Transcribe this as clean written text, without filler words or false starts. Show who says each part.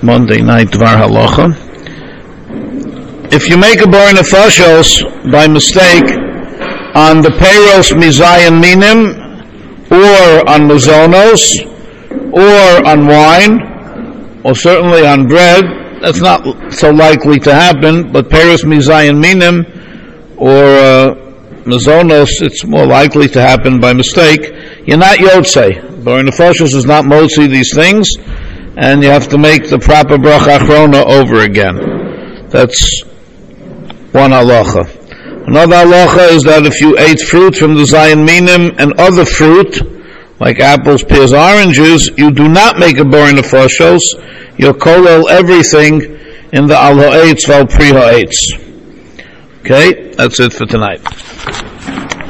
Speaker 1: Monday night Dvar Halacha. If you make a bar nefashos by mistake on the peiros mizayin minim, or on mazonos, or on wine, or certainly on bread, that's not so likely to happen, but peiros mizayin minim, or mazonos, it's more likely to happen by mistake. You're not yotzei. Bar nefashos is not motzi these things, and you have to make the proper bracha achrona over again. That's one halacha. Another halacha is that if you ate fruit from the zayin minim and other fruit, like apples, pears, oranges, you do not make a bar nefashos. You'll kolel everything in the al ha'etz val pri ha'etz. Okay, that's it for tonight.